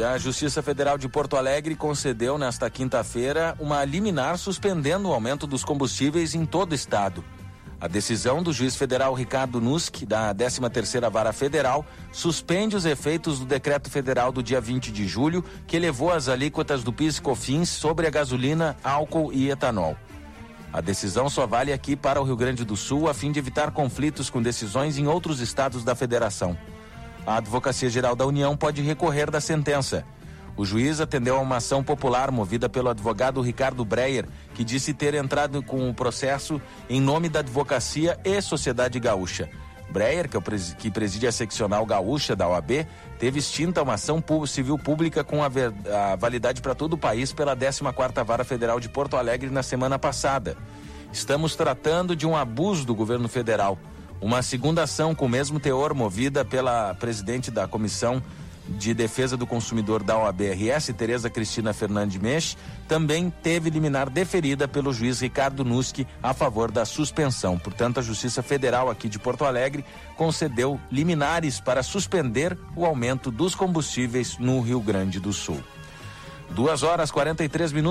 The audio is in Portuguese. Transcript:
E a Justiça Federal de Porto Alegre concedeu nesta quinta-feira uma liminar suspendendo o aumento dos combustíveis em todo o estado. A decisão do juiz federal Ricardo Nusk, da 13ª Vara Federal, suspende os efeitos do decreto federal do dia 20 de julho, que elevou as alíquotas do PIS e COFINS sobre a gasolina, álcool e etanol. A decisão só vale aqui para o Rio Grande do Sul, a fim de evitar conflitos com decisões em outros estados da federação. A Advocacia Geral da União pode recorrer da sentença. O juiz atendeu a uma ação popular movida pelo advogado Ricardo Breyer, que disse ter entrado com o processo em nome da Advocacia e Sociedade Gaúcha. Breyer, que preside a seccional gaúcha da OAB, teve extinta uma ação civil pública com a validade para todo o país pela 14ª Vara Federal de Porto Alegre na semana passada. Estamos tratando de um abuso do governo federal. Uma segunda ação com o mesmo teor, movida pela presidente da Comissão de Defesa do Consumidor da OAB-RS, Tereza Cristina Fernandes Mech, também teve liminar deferida pelo juiz Ricardo Nusk a favor da suspensão. Portanto, a Justiça Federal aqui de Porto Alegre concedeu liminares para suspender o aumento dos combustíveis no Rio Grande do Sul. 2h43.